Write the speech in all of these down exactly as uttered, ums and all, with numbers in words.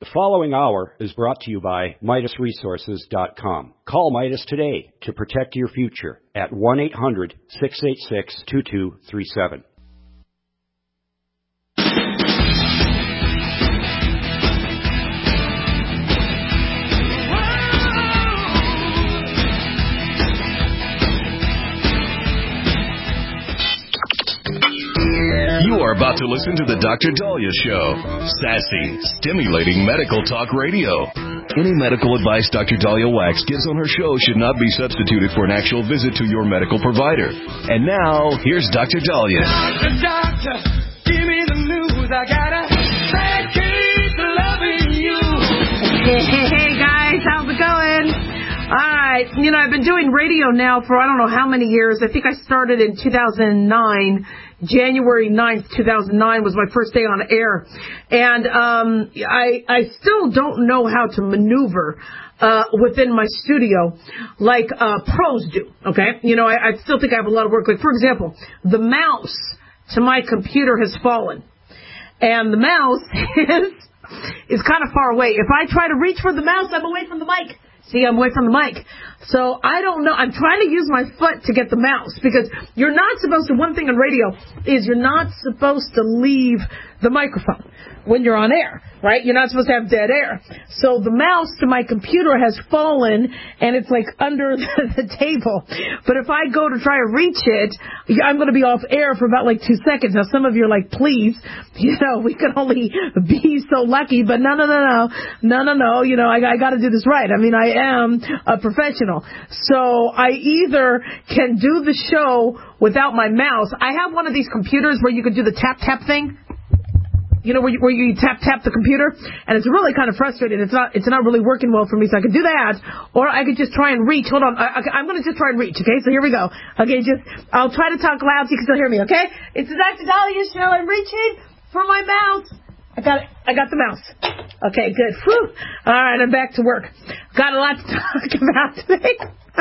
The following hour is brought to you by Midas Resources dot com. Call Midas today to protect your future at one eight hundred, six eight six, two two three seven. You are about to listen to the Doctor Dahlia Show. Sassy, stimulating medical talk radio. Any medical advice Doctor Dahlia Wax gives on her show should not be substituted for an actual visit to your medical provider. And now, here's Doctor Dahlia. Doctor, doctor, give me the news. I got a bad case of loving you. Hey, hey, hey, guys, how's it going? All right, you know, I've been doing radio now for I don't know how many years. I think I started in two thousand nine. January ninth, two thousand nine was my first day on air. And um, I, I still don't know how to maneuver uh, within my studio like uh, pros do, okay? You know, I, I still think I have a lot of work. Like, for example, the mouse to my computer has fallen. And the mouse is, is kind of far away. If I try to reach for the mouse, I'm away from the mic. See, I'm away from the mic. So I don't know. I'm trying to use my foot to get the mouse because you're not supposed to, one thing on radio is you're not supposed to leave the microphone when you're on air, right? You're not supposed to have dead air. So the mouse to my computer has fallen and it's like under the, the table. But if I go to try to reach it, I'm going to be off air for about like two seconds. Now some of you are like, please, you know, we can only be so lucky. But no, no, no, no, no, no, no. You know, I, I got to do this right. I mean, I am a professional. So I either can do the show without my mouse. I have one of these computers where you can do the tap tap thing. You know, where you, where you tap tap the computer, and it's really kind of frustrating. It's not it's not really working well for me, so I could do that, or I could just try and reach. Hold on, I, I'm going to just try and reach. Okay, so here we go. Okay, just I'll try to talk loud so you can still hear me. Okay, it's the Doctor Dahlia Show. I'm reaching for my mouse. I got it. I got the mouse. Okay, good. Whew. All right, I'm back to work. Got a lot to talk about today.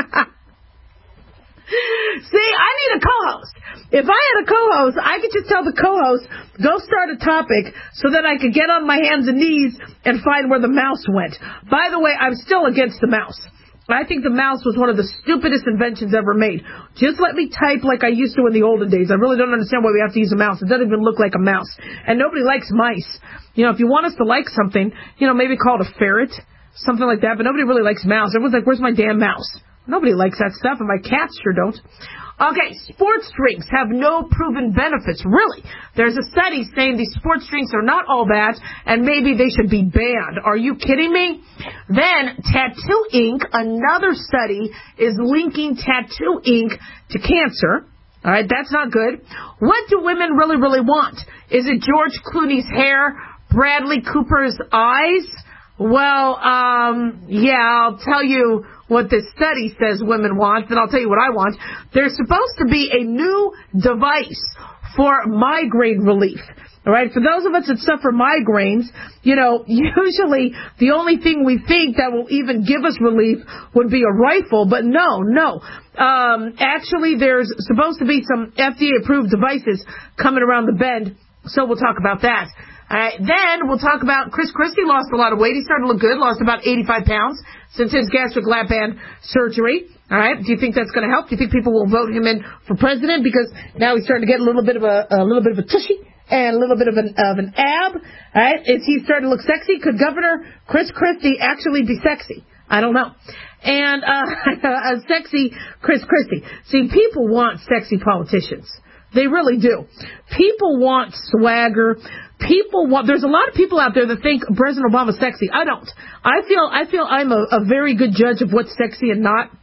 See, I need a co-host. If I had a co-host, I could just tell the co-host, go start a topic so that I could get on my hands and knees and find where the mouse went. By the way, I'm still against the mouse. I think the mouse was one of the stupidest inventions ever made. Just let me type like I used to in the olden days. I really don't understand why we have to use a mouse. It doesn't even look like a mouse. And nobody likes mice. You know, if you want us to like something, you know, maybe call it a ferret, something like that. But nobody really likes mouse. Everyone's like, where's my damn mouse? Nobody likes that stuff, and my cats sure don't. Okay, sports drinks have no proven benefits. Really. There's a study saying these sports drinks are not all that, and maybe they should be banned. Are you kidding me? Then, tattoo ink, another study, is linking tattoo ink to cancer. All right, that's not good. What do women really, really want? Is it George Clooney's hair, Bradley Cooper's eyes? Well, um, yeah, I'll tell you what this study says women want, and I'll tell you what I want. There's supposed to be a new device for migraine relief. All right, for those of us that suffer migraines, you know, usually the only thing we think that will even give us relief would be a rifle, but no, no. Um, actually, there's supposed to be some F D A-approved devices coming around the bend, so we'll talk about that. All right, then we'll talk about Chris Christie lost a lot of weight. He started to look good, lost about eighty-five pounds since his gastric lap band surgery. All right, do you think that's going to help? Do you think people will vote him in for president because now he's starting to get a little bit of a, a little bit of a tushy and a little bit of an of an ab? All right, is he starting to look sexy? Could Governor Chris Christie actually be sexy? I don't know. And uh, a sexy Chris Christie. See, people want sexy politicians. They really do. People want swagger. People want, there's a lot of people out there that think President Obama's sexy. I don't. I feel, I feel I'm a, a very good judge of what's sexy and not.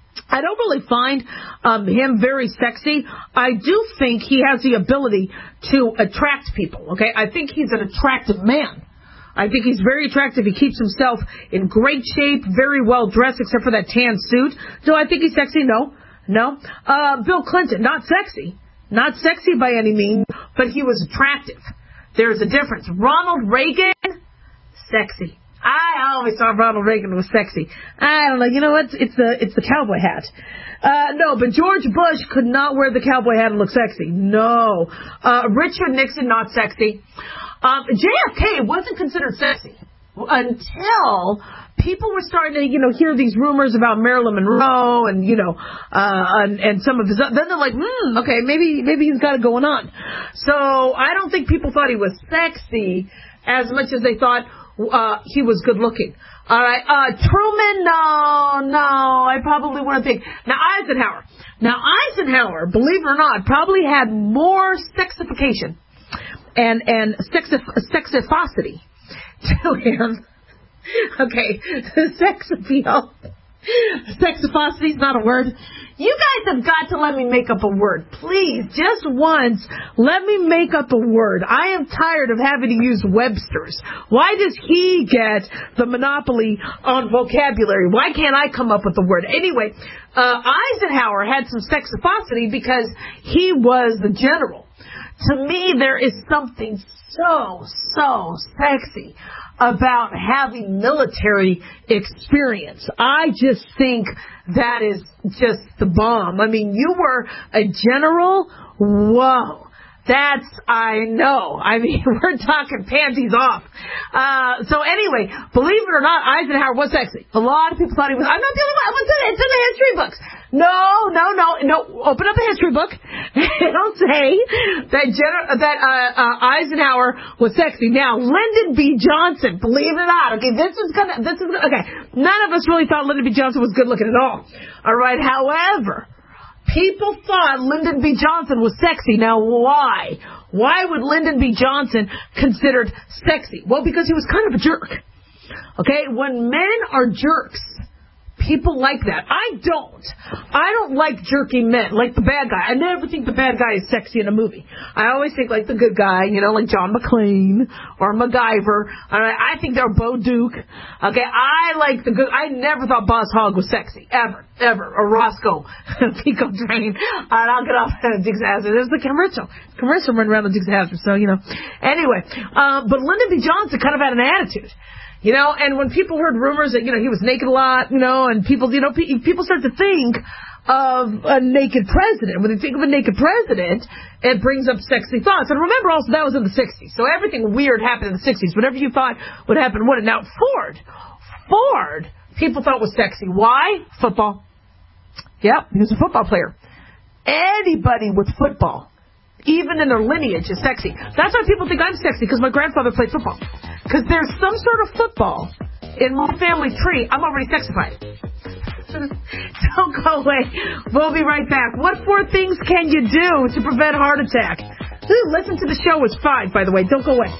I don't really find um, him very sexy. I do think he has the ability to attract people, okay? I think he's an attractive man. I think he's very attractive. He keeps himself in great shape, very well dressed, except for that tan suit. Do I think he's sexy? No. No. Uh, Bill Clinton, not sexy. Not sexy by any means, but he was attractive. There's a difference. Ronald Reagan, sexy. I always thought Ronald Reagan was sexy. I don't know. You know what? It's the it's the cowboy hat. Uh, no, but George Bush could not wear the cowboy hat and look sexy. No. Uh, Richard Nixon, not sexy. Um, J F K wasn't considered sexy. until people were starting to, you know, hear these rumors about Marilyn Monroe and, you know, uh, and, and some of his, then they're like, hmm, okay, maybe, maybe he's got it going on. So I don't think people thought he was sexy as much as they thought, uh, he was good looking. All right, uh, Truman, no, no, I probably wouldn't think. Now, Eisenhower. Now, Eisenhower, believe it or not, probably had more sexification and, and sexif- sexifosity to him. Okay, sex appeal. Sexifosity is not a word. You guys have got to let me make up a word. Please, just once, let me make up a word. I am tired of having to use Webster's. Why does he get the monopoly on vocabulary? Why can't I come up with a word? Anyway, uh, Eisenhower had some sexifosity because he was the general. To me, there is something so, so sexy about having military experience. I just think that is just the bomb. I mean, you were a general. Whoa. That's, I know. I mean, we're talking panties off. Uh, so anyway, believe it or not, Eisenhower was sexy. A lot of people thought he was. I'm not the only one. It's in, it's in the history books. No, no, no, no. Open up a history book. It'll say that Gen- that uh, uh, Eisenhower was sexy. Now, Lyndon B. Johnson, believe it or not. Okay, this is gonna. This is gonna, okay. None of us really thought Lyndon B. Johnson was good looking at all. All right. However, people thought Lyndon B. Johnson was sexy. Now, why? Why would Lyndon B. Johnson considered sexy? Well, because he was kind of a jerk. Okay, when men are jerks, people like that. I don't. I don't like jerky men, like the bad guy. I never think the bad guy is sexy in a movie. I always think like the good guy, you know, like John McClane or MacGyver. All right, I think they're Bo Duke. Okay, I like the good. I never thought Boss Hogg was sexy, ever, ever. Or Roscoe, Pico Drain. All right, I'll get off uh, Diggs Hazard. There's the commercial. Commercial running around the Diggs Hazard, so, you know. Anyway, uh, but Lyndon B. Johnson kind of had an attitude. You know, and when people heard rumors that, you know, he was naked a lot, you know, and people, you know, pe- people start to think of a naked president. When they think of a naked president, it brings up sexy thoughts. And remember also, that was in the sixties. So everything weird happened in the sixties. Whatever you thought would happen, wouldn't. Now, Ford, Ford, people thought was sexy. Why? Football. Yep, he was a football player. Anybody with football, even in their lineage, is sexy. That's why people think I'm sexy, because my grandfather played football. Because there's some sort of football in my family tree. I'm already sexified. Don't go away. We'll be right back. What four things can you do to prevent heart attack? Ooh, listen to the show is five, by the way. Don't go away.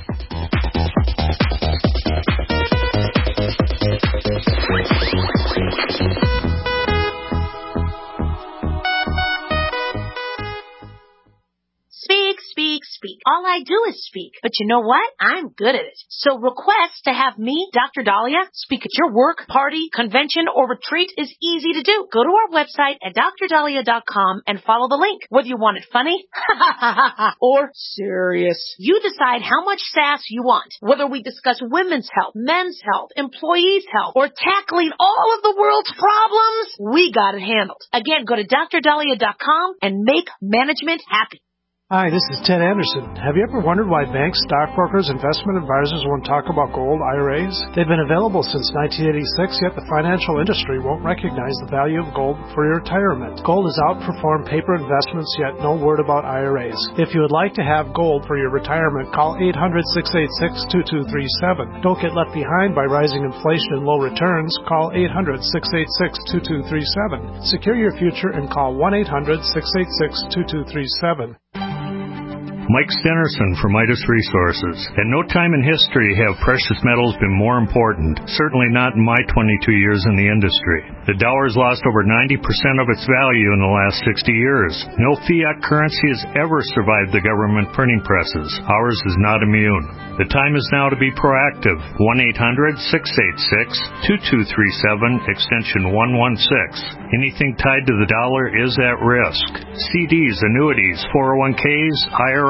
Speak, speak. All I do is speak. But you know what? I'm good at it. So request to have me, Doctor Dahlia, speak at your work, party, convention, or retreat is easy to do. Go to our website at D R dahlia dot com and follow the link. Whether you want it funny or serious, you decide how much sass you want. Whether we discuss women's health, men's health, employees' health, or tackling all of the world's problems, we got it handled. Again, go to D R dahlia dot com and make management happy. Hi, this is Ted Anderson. Have you ever wondered why banks, stockbrokers, investment advisors won't talk about gold I R As? They've been available since nineteen eighty-six, yet the financial industry won't recognize the value of gold for your retirement. Gold has outperformed paper investments, yet no word about I R As. If you would like to have gold for your retirement, call eight hundred, six eight six, two two three seven. Don't get left behind by rising inflation and low returns. Call eight hundred, six eight six, two two three seven. Secure your future and call one eight hundred, six eight six, two two three seven. Mike Stenerson for Midas Resources. At no time in history have precious metals been more important, certainly not in my twenty-two years in the industry. The dollar has lost over ninety percent of its value in the last sixty years. No fiat currency has ever survived the government printing presses. Ours is not immune. The time is now to be proactive. one eight hundred, six eight six, two two three seven, extension one one six. Anything tied to the dollar is at risk. C Ds, annuities, four oh one Ks, I R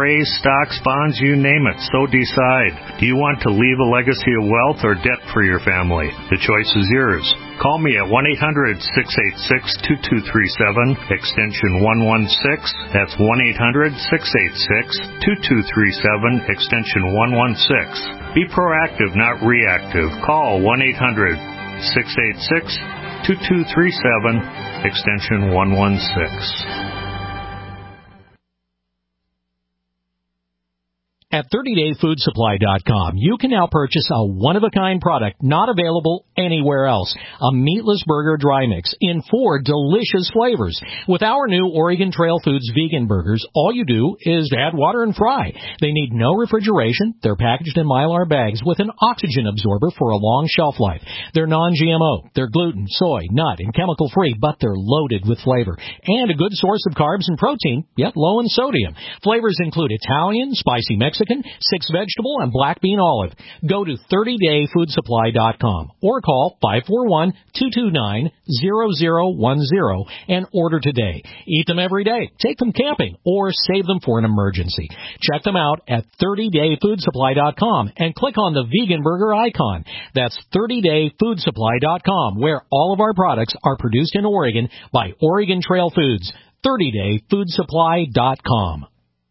R As, stocks, bonds, you name it. So decide. Do you want to leave a legacy of wealth or debt for your family? The choice is yours. Call me at one eight hundred, six eight six, two two three seven, extension one one six. That's one eight hundred, six eight six, two two three seven, extension one one six. Be proactive, not reactive. Call one eight hundred, six eight six, two two three seven, extension one one six. At thirty day food supply dot com, you can now purchase a one-of-a-kind product not available anywhere else. A meatless burger dry mix in four delicious flavors. With our new Oregon Trail Foods vegan burgers, all you do is add water and fry. They need no refrigeration. They're packaged in Mylar bags with an oxygen absorber for a long shelf life. They're non G M O. They're gluten, soy, nut, and chemical-free, but they're loaded with flavor. And a good source of carbs and protein, yet low in sodium. Flavors include Italian, spicy Mexican, six vegetable, and black bean olive. Go to thirty day food supply dot com or call five four one, two two nine, zero zero one zero and order today. Eat them every day, take them camping, or save them for an emergency. Check them out at thirty day food supply dot com and click on the vegan burger icon. That's thirty day food supply dot com, where all of our products are produced in Oregon by Oregon Trail Foods. thirty day food supply dot com.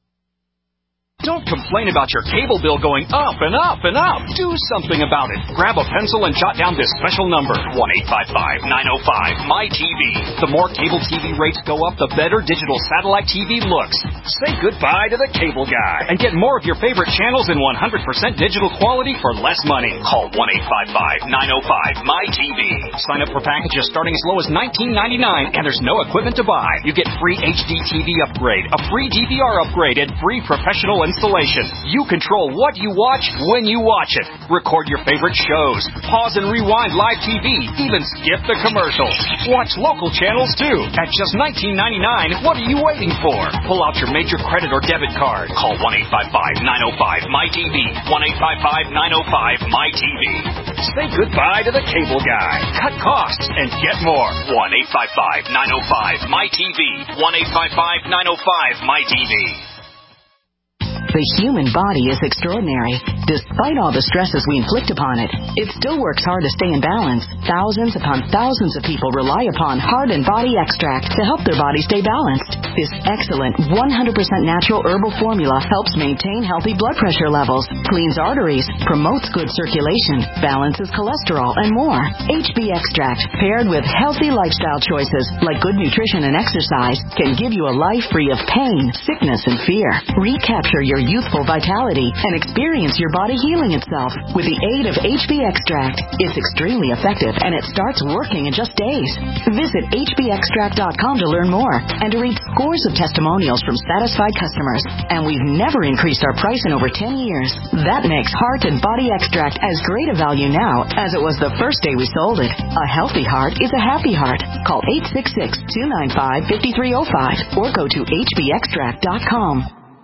Don't complain about your cable bill going up and up and up. Do something about it. Grab a pencil and jot down this special number, one eight five five, nine oh five, M Y T V. The more cable T V rates go up, the better digital satellite T V looks. Say goodbye to the cable guy and get more of your favorite channels in one hundred percent digital quality for less money. Call one eight five five, nine oh five, M Y T V. Sign up for packages starting as low as nineteen ninety-nine, and there's no equipment to buy. You get free H D T V upgrade, a free D V R upgrade, and free professional installation. You control what you watch when you watch it. Record your favorite shows. Pause and rewind live T V. Even skip the commercials. Watch local channels too. At just nineteen ninety-nine, what are you waiting for? Pull out your major credit or debit card. Call one eight five five, nine oh five, M Y T V. one eight five five, nine oh five, M Y T V. Say goodbye to the cable guy. Cut costs and get more. one eight five five, nine oh five, M Y T V. one eight five five, nine oh five, M Y T V. The human body is extraordinary. Despite all the stresses we inflict upon it, it still works hard to stay in balance. Thousands upon thousands of people rely upon Heart and Body Extract to help their body stay balanced. This excellent one hundred percent natural herbal formula helps maintain healthy blood pressure levels, cleans arteries, promotes good circulation, balances cholesterol, and more. H B Extract, paired with healthy lifestyle choices like good nutrition and exercise, can give you a life free of pain, sickness, and fear. Recapture your youthful vitality and experience your body healing itself with the aid of H B Extract. It's extremely effective and it starts working in just days. Visit H B extract dot com to learn more and to read scores of testimonials from satisfied customers. And we've never increased our price in over ten years. That makes Heart and Body Extract as great a value now as it was the first day we sold it. A healthy heart is a happy heart. Call eight six six, two nine five, five three zero five or go to H B extract dot com.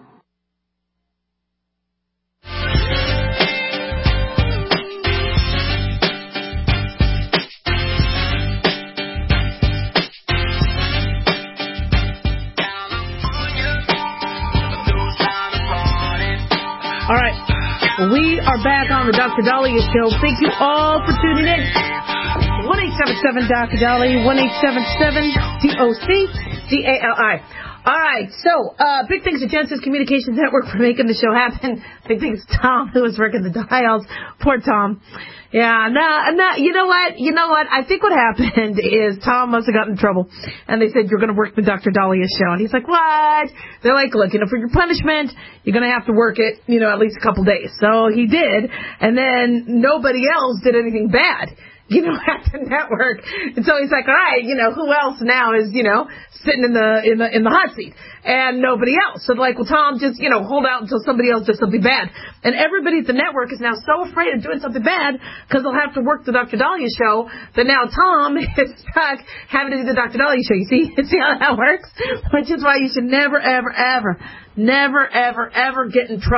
All right, we are back on the Doctor Dahlia Show. Thank you all for tuning in. one eight seven seven Doctor Dahlia, one eight seven seven D O C D A L I. All right, so uh, big thanks to Genesis Communications Network for making the show happen. Big thanks to Tom, who was working the dials. Poor Tom. Yeah, no, no, you know what? You know what? I think what happened is Tom must have gotten in trouble. And they said, you're going to work the Doctor Dahlia Show. And he's like, what? They're like, look, you know, for your punishment, you're going to have to work it, you know, at least a couple days. So he did. And then nobody else did anything bad, you know, at the network. And so he's like, all right, you know, who else now is, you know, sitting in the, in the, in the hot seat? And nobody else. So they're like, well, Tom, just, you know, hold out until somebody else does something bad. And everybody at the network is now so afraid of doing something bad because they'll have to work the Doctor Dahlia Show that now Tom is stuck having to do the Doctor Dahlia Show. You see? You see how that works? Which is why you should never, ever, ever, never, ever, ever get in trouble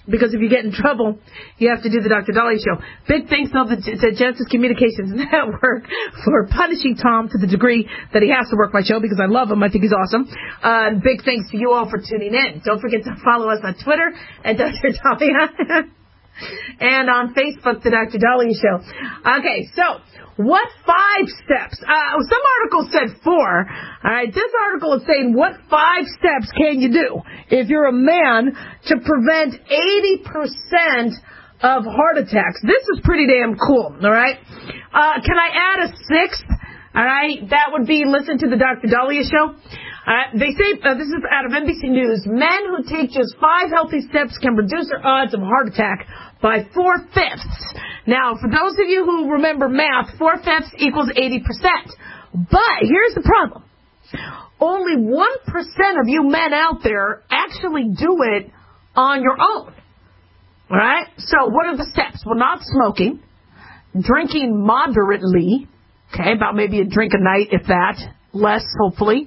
Because if you get in trouble, you have to do the Doctor Dahlia Show. Big thanks to the, to Genesis Communications Network for punishing Tom to the degree that he has to work my show because I love him. I think he's awesome. Uh, big thanks to you all for tuning in. Don't forget to follow us on Twitter at Doctor Dahlia and on Facebook, the Doctor Dahlia Show. Okay, so what five steps? Uh, some articles said four. All right, this article is saying what five steps can you do if you're a man to prevent eighty percent of heart attacks? This is pretty damn cool. All right, uh, can I add a sixth? All right, that would be listen to the Doctor Dahlia Show. Uh, they say, uh, this is out of N B C News, men who take just five healthy steps can reduce their odds of a heart attack by four-fifths. Now, for those of you who remember math, four-fifths equals eighty percent. But here's the problem. Only one percent of you men out there actually do it on your own. All right? So what are the steps? Well, not smoking, drinking moderately, okay, about maybe a drink a night, if that, less, hopefully,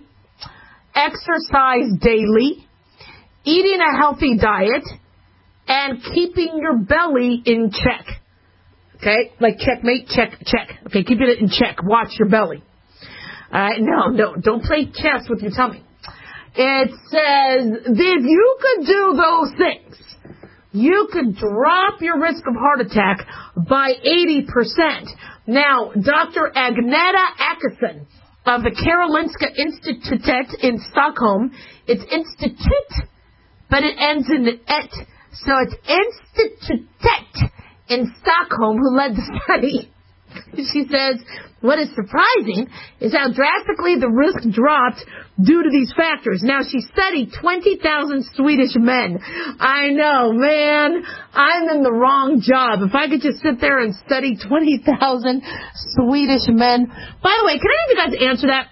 exercise daily, eating a healthy diet, and keeping your belly in check. Okay? Like checkmate, check, check. Okay, keeping it in check. Watch your belly. All right? No, no, don't play chess with your tummy. It says if you could do those things, you could drop your risk of heart attack by eighty percent. Now, Doctor Agneta Akesson of the Karolinska Institutet in Stockholm, it's Institute, but it ends in the et. So it's Institutet in Stockholm who led the study. She says, what is surprising is how drastically the risk dropped due to these factors. Now, she studied twenty thousand Swedish men. I know, man, I'm in the wrong job. If I could just sit there and study twenty thousand Swedish men. By the way, can any of you guys answer that?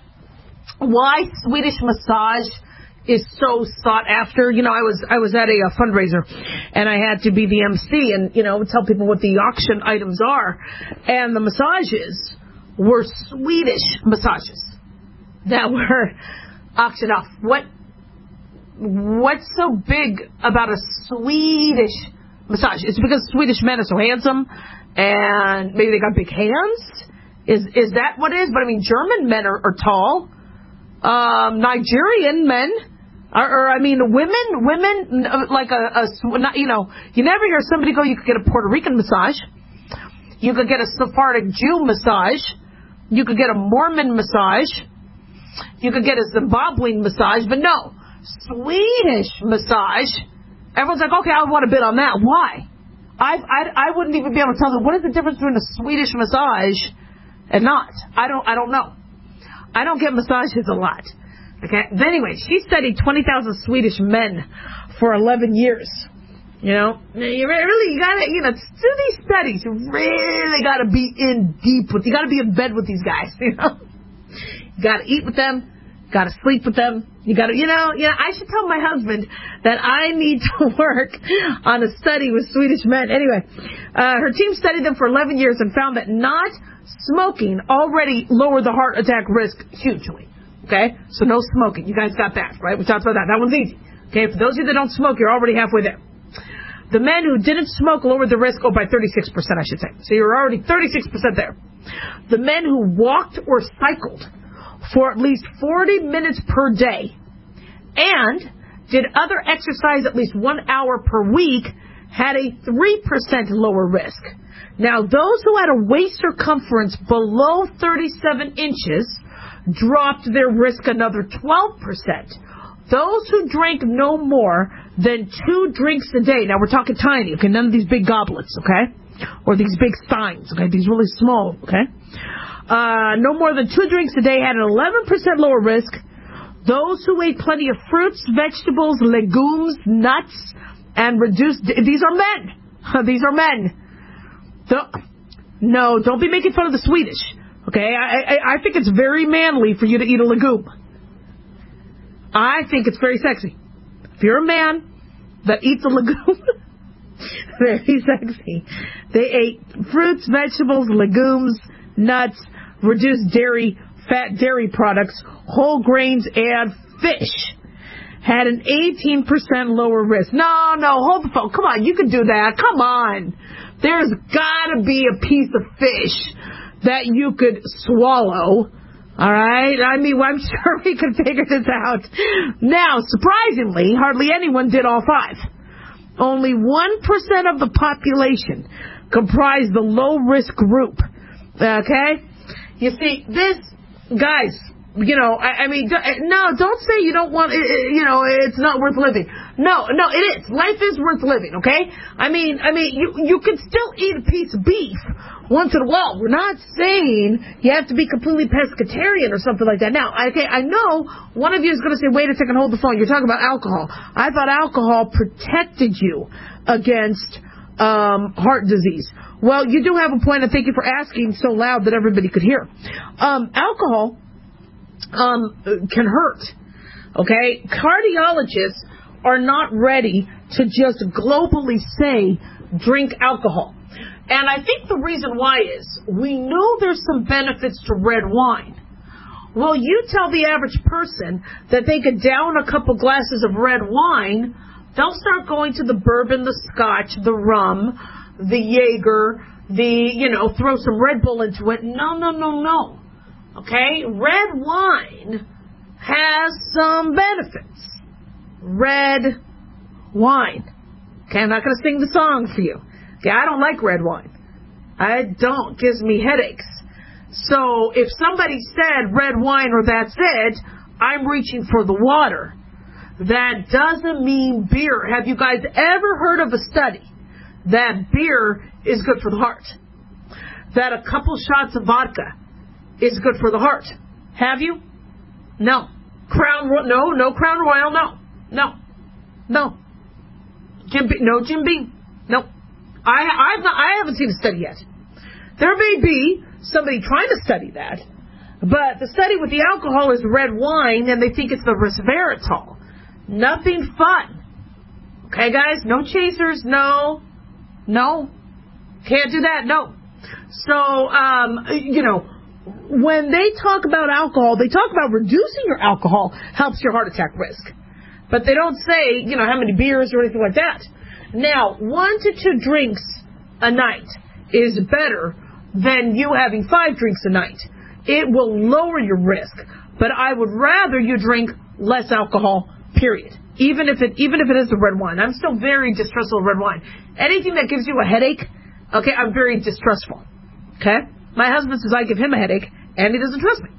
Why Swedish massage is so sought after? You know, I was I was at a, a fundraiser, and I had to be the M C and, you know, tell people what the auction items are. And the massages were Swedish massages that were auctioned off. What What's so big about a Swedish massage? It's because Swedish men are so handsome, and maybe they got big hands? Is is that what it is? But, I mean, German men are, are tall. Um, Nigerian men, or, or I mean, women, women, like a, a, you know, you never hear somebody go, you could get a Puerto Rican massage, you could get a Sephardic Jew massage, you could get a Mormon massage, you could get a Zimbabwean massage, but no, Swedish massage, everyone's like, okay, I want a bid on that. Why? I, I, I wouldn't even be able to tell them, what is the difference between a Swedish massage and not? I don't, I don't know. I don't get massages a lot. Okay. But anyway, she studied twenty thousand Swedish men for eleven years. You know, you really, you gotta, you know, do these studies. You really gotta be in deep with, you gotta be in bed with these guys, you know. You gotta eat with them. Gotta sleep with them. You gotta, you know, you know, I should tell my husband that I need to work on a study with Swedish men. Anyway, uh, her team studied them for eleven years and found that not smoking already lowered the heart attack risk hugely. Okay? So no smoking. You guys got that, right? We talked about that. That one's easy. Okay? For those of you that don't smoke, you're already halfway there. The men who didn't smoke lowered the risk, oh, by thirty-six percent, I should say. So you're already thirty-six percent there. The men who walked or cycled for at least forty minutes per day and did other exercise at least one hour per week had a three percent lower risk. Now, those who had a waist circumference below thirty-seven inches dropped their risk another twelve percent. Those who drank no more than two drinks a day, now we're talking tiny, okay, none of these big goblets, okay, or these big steins, okay, these really small, okay, uh, no more than two drinks a day had an eleven percent lower risk. Those who ate plenty of fruits, vegetables, legumes, nuts, and reduced, these are men, these are men. No, don't be making fun of the Swedish, okay, I, I, I think it's very manly for you to eat a legume. I think it's very sexy. If you're a man that eats a legume, very sexy. They ate fruits, vegetables, legumes, nuts, reduced dairy, fat dairy products, whole grains, and fish. had an eighteen percent lower risk. No, no, hold the phone. Come on, you can do that. Come on. There's got to be a piece of fish that you could swallow. All right? I mean, I'm sure we could figure this out. Now, surprisingly, hardly anyone did all five. Only one percent of the population comprised the low-risk group. Okay? You see, this, guys, you know, I, I mean, no, don't say you don't want, you know, it's not worth living. No, no, it is. Life is worth living, okay? I mean, I mean, you you can still eat a piece of beef once in a while. We're not saying you have to be completely pescatarian or something like that. Now, okay, I know one of you is going to say, wait a second, hold the phone. You're talking about alcohol. I thought alcohol protected you against um, heart disease. Well, you do have a point, and thank you for asking so loud that everybody could hear. Um, alcohol um, can hurt, okay? Cardiologists are not ready to just globally say, drink alcohol. And I think the reason why is, we know there's some benefits to red wine. Well, you tell the average person that they could down a couple glasses of red wine, they'll start going to the bourbon, the scotch, the rum, the Jaeger, the, you know, throw some Red Bull into it. No, no, no, no. Okay? Red wine has some benefits. Red wine. Okay, I'm not going to sing the song for you. Okay, I don't like red wine. I don't. It gives me headaches. So if somebody said red wine or that's it, I'm reaching for the water. That doesn't mean beer. Have you guys ever heard of a study that beer is good for the heart? That a couple shots of vodka is good for the heart? Have you? No. Crown, no, no Crown Royal, no. No. No. Jim Beam, no Jim Beam. No. I, I've not, I haven't seen a study yet. There may be somebody trying to study that, but the study with the alcohol is red wine, and they think it's the resveratrol. Nothing fun. Okay, guys? No chasers. No. No. Can't do that. No. So, um, you know, when they talk about alcohol, they talk about reducing your alcohol helps your heart attack risk. But they don't say, you know, how many beers or anything like that. Now, one to two drinks a night is better than you having five drinks a night. It will lower your risk. But I would rather you drink less alcohol, period. Even if it even if it is the red wine. I'm still very distrustful of red wine. Anything that gives you a headache, okay, I'm very distrustful. Okay? My husband says I give him a headache, and he doesn't trust me.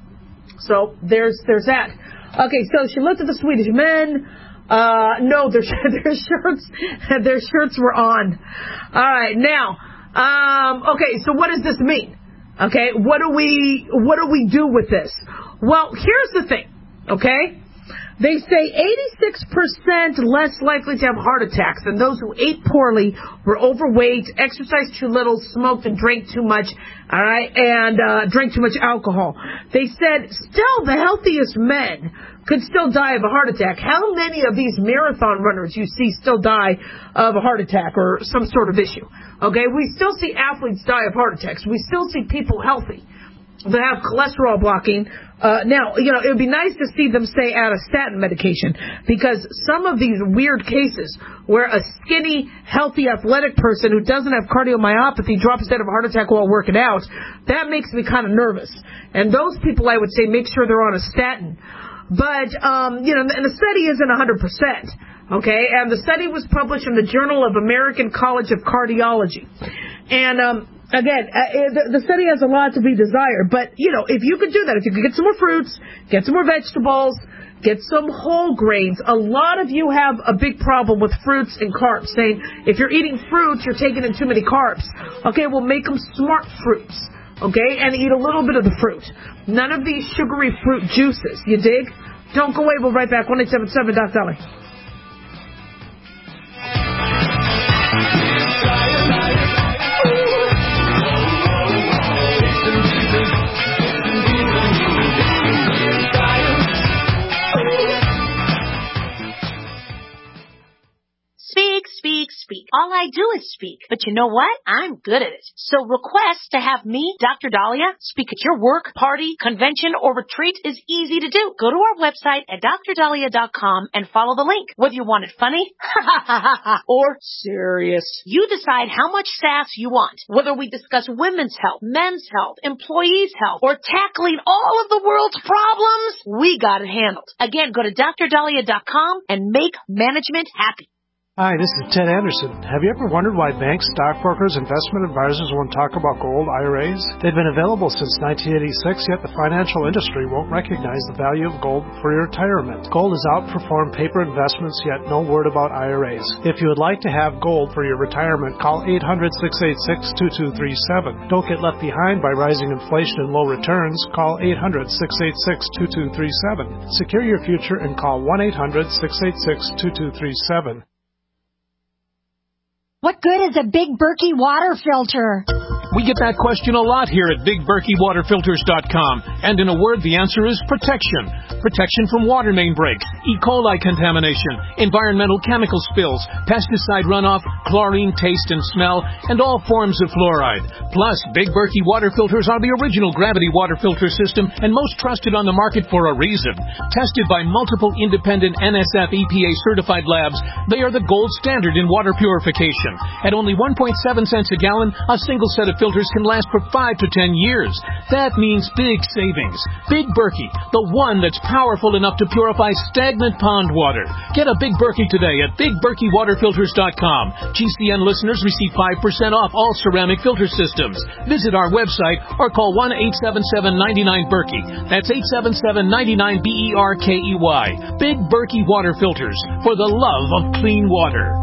So there's there's that. Okay, so she looked at the Swedish men. Uh, no, their their shirts their shirts were on. All right, now, um, okay, so what does this mean? Okay, what do we what do we do with this? Well, here's the thing. Okay, they say eighty-six percent less likely to have heart attacks than those who ate poorly, were overweight, exercised too little, smoked and drank too much, all right, and uh, drank too much alcohol. They said still the healthiest men could still die of a heart attack. How many of these marathon runners you see still die of a heart attack or some sort of issue? Okay, we still see athletes die of heart attacks. We still see people healthy that have cholesterol blocking. Uh, now, you know, it would be nice to see them stay out of statin medication, because some of these weird cases where a skinny, healthy, athletic person who doesn't have cardiomyopathy drops dead of a heart attack while working out, that makes me kind of nervous. And those people, I would say, make sure they're on a statin. But, um, you know, and the study isn't one hundred percent, okay? And the study was published in the Journal of American College of Cardiology. And, um, again, uh, the, the study has a lot to be desired. But, you know, if you could do that, if you could get some more fruits, get some more vegetables, get some whole grains. A lot of you have a big problem with fruits and carbs, saying if you're eating fruits, you're taking in too many carbs. Okay, well, make them smart fruits. Okay, and eat a little bit of the fruit. None of these sugary fruit juices, you dig? Don't go away, we'll be right back. one eight seven seven, Doc Dolly. Speak, speak, speak. All All I do is speak. But you know what? I'm good at it. So request to have me, Doctor Dahlia, speak at your work, party, convention, or retreat is easy to do. Go to our website at D R dahlia dot com and follow the link. Whether you want it funny or serious, you decide how much sass you want. Whether we discuss women's health, men's health, employees' health, or tackling all of the world's problems, we got it handled. Again, go to D R dahlia dot com and make management happy. Hi, this is Ted Anderson. Have you ever wondered why banks, stockbrokers, investment advisors won't talk about gold I R As? They've been available since nineteen eighty-six, yet the financial industry won't recognize the value of gold for your retirement. Gold has outperformed paper investments, yet no word about I R As. If you would like to have gold for your retirement, call eight hundred, six eight six, two two three seven. Don't get left behind by rising inflation and low returns. Call eight hundred, six eight six, two two three seven. Secure your future and call one eight hundred, six eight six, two two three seven. What good is a Big Berkey water filter? We get that question a lot here at Big Berkey Water Filters dot com. And in a word, the answer is protection. Protection from water main breaks, E. coli contamination, environmental chemical spills, pesticide runoff, chlorine taste and smell, and all forms of fluoride. Plus, Big Berkey water filters are the original gravity water filter system and most trusted on the market for a reason. Tested by multiple independent N S F E P A certified labs, they are the gold standard in water purification. At only one point seven cents a gallon, a single set of filters can last for five to ten years. That means big savings. Big Berkey, the one that's powerful enough to purify stagnant pond water. Get a Big Berkey today at Big Berkey Water Filters dot com. G C N listeners receive five percent off all ceramic filter systems. Visit our website or call one eight seven seven, nine nine, Berkey. That's eight seven seven, nine nine, B E R K E Y. Big Berkey Water Filters, for the love of clean water.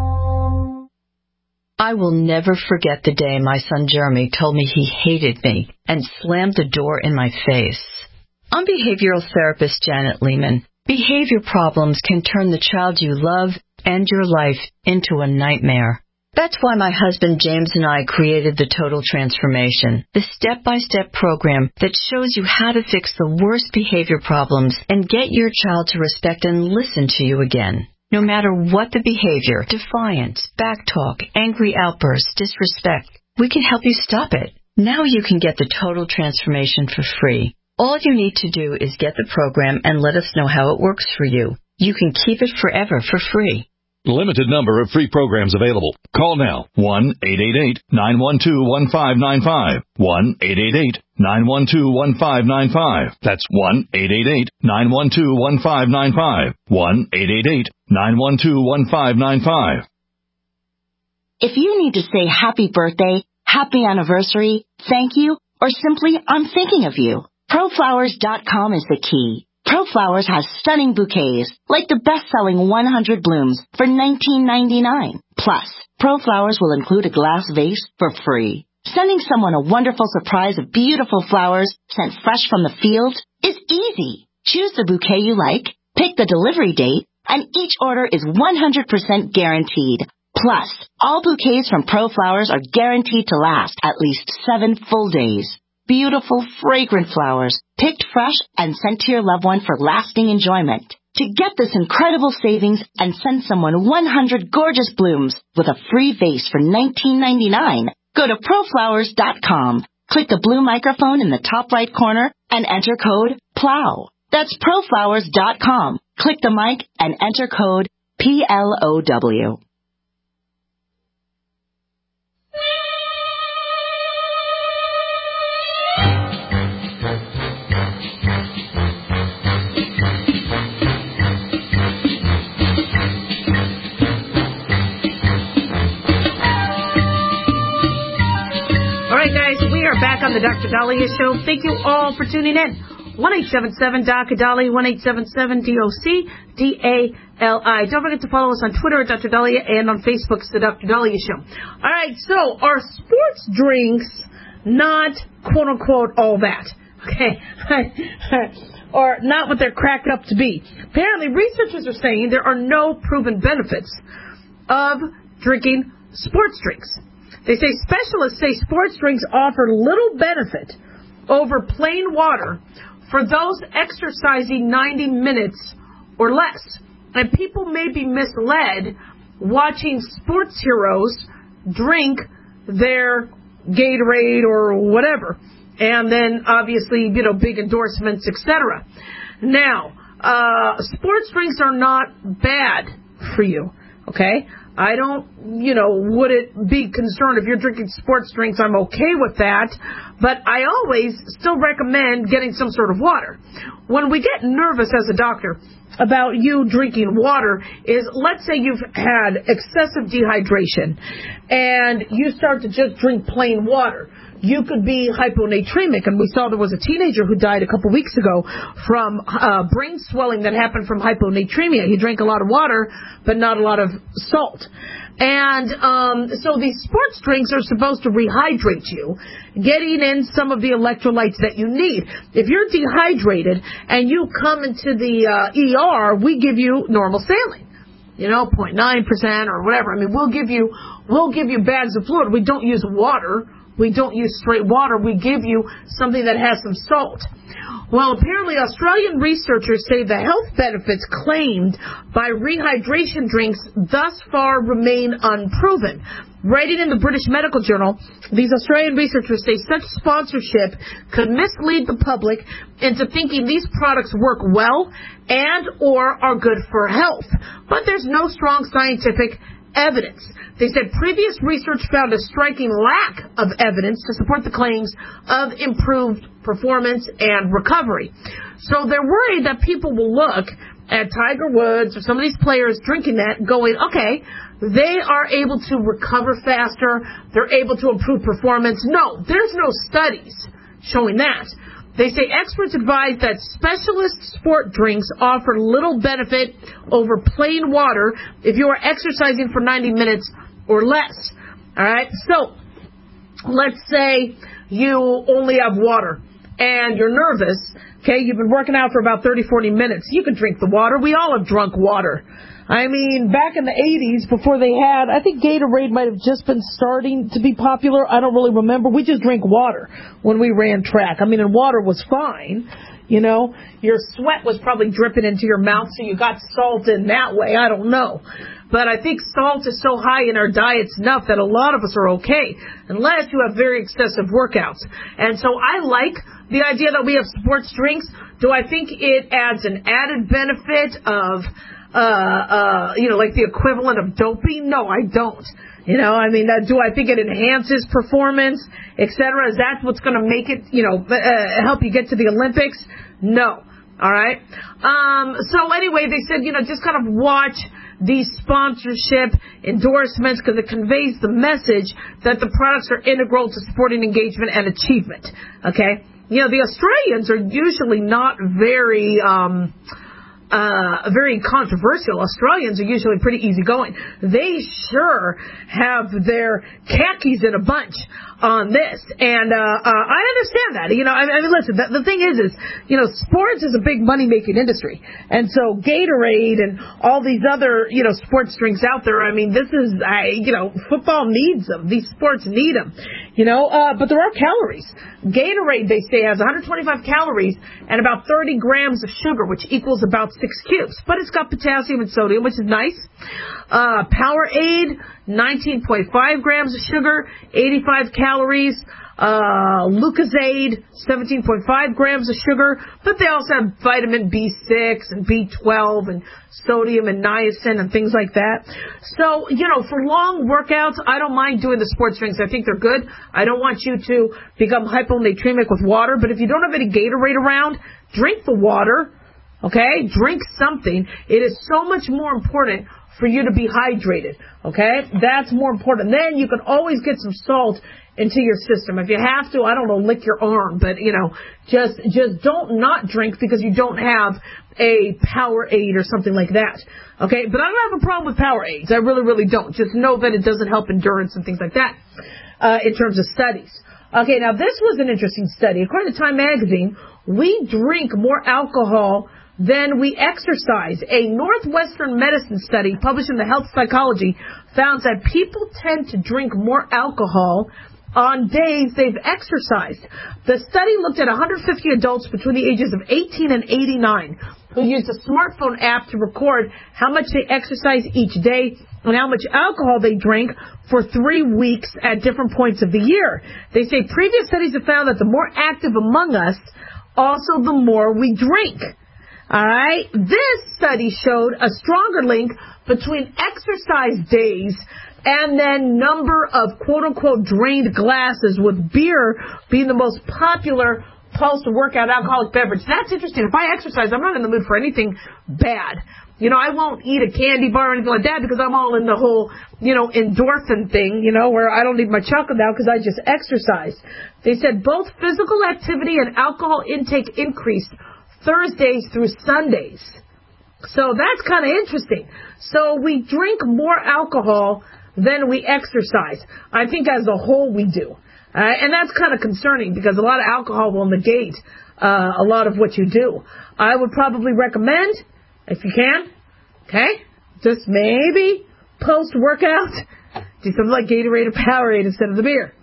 I will never forget the day my son Jeremy told me he hated me and slammed the door in my face. I'm behavioral therapist Janet Lehman. Behavior problems can turn the child you love and your life into a nightmare. That's why my husband James and I created the Total Transformation, the step-by-step program that shows you how to fix the worst behavior problems and get your child to respect and listen to you again. No matter what the behavior, defiance, backtalk, angry outbursts, disrespect, we can help you stop it. Now you can get the Total Transformation for free. All you need to do is get the program and let us know how it works for you. You can keep it forever for free. Limited number of free programs available. Call now. one eight eight eight, nine one two, one five nine five. one eight eight eight, nine one two, one five nine five. That's one eight eight eight, nine one two, one five nine five. one eight eight eight, nine one two, one five nine five. If you need to say happy birthday, happy anniversary, thank you, or simply I'm thinking of you, Pro Flowers dot com is the key. ProFlowers has stunning bouquets, like the best-selling one hundred blooms for nineteen ninety-nine. Plus, ProFlowers will include a glass vase for free. Sending someone a wonderful surprise of beautiful flowers sent fresh from the field is easy. Choose the bouquet you like, pick the delivery date, and each order is one hundred percent guaranteed. Plus, all bouquets from ProFlowers are guaranteed to last at least seven full days. Beautiful, fragrant flowers, picked fresh and sent to your loved one for lasting enjoyment. To get this incredible savings and send someone one hundred gorgeous blooms with a free vase for nineteen ninety-nine, go to Pro Flowers dot com. Click the blue microphone in the top right corner and enter code PLOW. That's Pro Flowers dot com. Click the mic and enter code P L O W. Back on the Doctor Dahlia Show. Thank you all for tuning in. one eight seven seven D O C Dahlia, one eight seven seven D O C D A L I. Don't forget to follow us on Twitter at Doctor Dahlia and on Facebook, it's the Doctor Dahlia Show. All right, so are sports drinks not quote-unquote all that? Okay. Or not what they're cracked up to be. Apparently, researchers are saying there are no proven benefits of drinking sports drinks. They say specialists say sports drinks offer little benefit over plain water for those exercising ninety minutes or less. And people may be misled watching sports heroes drink their Gatorade or whatever. And then, obviously, you know, big endorsements, et cetera. Now, uh, sports drinks are not bad for you, okay? I don't, you know, would it be concerned if you're drinking sports drinks, I'm okay with that. But I always still recommend getting some sort of water. When we get nervous as a doctor about you drinking water is, let's say you've had excessive dehydration and you start to just drink plain water. You could be hyponatremic, and we saw there was a teenager who died a couple weeks ago from uh, brain swelling that happened from hyponatremia. He drank a lot of water, but not a lot of salt. And um, so these sports drinks are supposed to rehydrate you, getting in some of the electrolytes that you need. If you're dehydrated and you come into the uh, E R, we give you normal saline. You know, zero point nine percent or whatever. I mean, we'll give you we'll give you bags of fluid. We don't use water. We don't use straight water. We give you something that has some salt. Well, apparently Australian researchers say the health benefits claimed by rehydration drinks thus far remain unproven. Writing in the British Medical Journal, these Australian researchers say such sponsorship could mislead the public into thinking these products work well and or are good for health. But there's no strong scientific evidence. They said previous research found a striking lack of evidence to support the claims of improved performance and recovery. So they're worried that people will look at Tiger Woods or some of these players drinking that going, okay, they are able to recover faster, they're able to improve performance. No, there's no studies showing that. They say experts advise that specialist sport drinks offer little benefit over plain water if you are exercising for ninety minutes or less. All right? So, let's say you only have water and you're nervous. Okay, you've been working out for about thirty, forty minutes. You can drink the water. We all have drunk water. I mean, back in the eighties, before they had, I think Gatorade might have just been starting to be popular. I don't really remember. We just drank water when we ran track. I mean, and water was fine. You know, your sweat was probably dripping into your mouth, so you got salt in that way. I don't know. But I think salt is so high in our diets enough that a lot of us are okay, unless you have very excessive workouts. And so I like the idea that we have sports drinks. Do I think it adds an added benefit of, uh, uh, you know, like the equivalent of doping? No, I don't. You know, I mean, uh, do I think it enhances performance, et cetera? Is that what's going to make it, you know, uh, help you get to the Olympics? No. All right. Um, so anyway, they said, you know, just kind of watch these sponsorship endorsements because it conveys the message that the products are integral to sporting engagement and achievement. Okay. You know, the Australians are usually not very, um, Uh, very controversial. Australians are usually pretty easygoing. They sure have their khakis in a bunch on this. And uh, uh, I understand that. You know, I mean, I mean listen, the, the thing is, is, you know, sports is a big money-making industry. And so Gatorade and all these other, you know, sports drinks out there, I mean, this is, I, you know, football needs them. These sports need them. You know, uh, but there are calories. Gatorade, they say, has one hundred twenty-five calories and about thirty grams of sugar, which equals about six cubes. But it's got potassium and sodium, which is nice. Uh, Powerade, nineteen point five grams of sugar, eighty-five calories. Uh, Lucozade, seventeen point five grams of sugar. But they also have vitamin B six and B twelve and sodium and niacin and things like that. So, you know, for long workouts, I don't mind doing the sports drinks. I think they're good. I don't want you to become hyponatremic with water. But if you don't have any Gatorade around, drink the water. Okay? Drink something. It is so much more important for you to be hydrated. Okay? That's more important. Then you can always get some salt into your system. If you have to, I don't know, lick your arm, but, you know, just just don't not drink because you don't have a Powerade or something like that. Okay? But I don't have a problem with Powerades. I really, really don't. Just know that it doesn't help endurance and things like that uh, in terms of studies. Okay, now this was an interesting study. According to Time Magazine, we drink more alcohol than we exercise. A Northwestern medicine study published in the Health Psychology found that people tend to drink more alcohol on days they've exercised. The study looked at one hundred fifty adults between the ages of eighteen and eighty-nine who used a smartphone app to record how much they exercise each day and how much alcohol they drank for three weeks at different points of the year. They say previous studies have found that the more active among us, also the more we drink. All right? This study showed a stronger link between exercise days and then number of quote-unquote drained glasses, with beer being the most popular post-workout alcoholic beverage. That's interesting. If I exercise, I'm not in the mood for anything bad. You know, I won't eat a candy bar or anything like that because I'm all in the whole, you know, endorphin thing, you know, where I don't need my chocolate now because I just exercise. They said both physical activity and alcohol intake increased Thursdays through Sundays. So that's kind of interesting. So we drink more alcohol than we exercise. I think as a whole we do. Uh, and that's kind of concerning because a lot of alcohol will negate uh, a lot of what you do. I would probably recommend, if you can, okay, just maybe post-workout, do something like Gatorade or Powerade instead of the beer.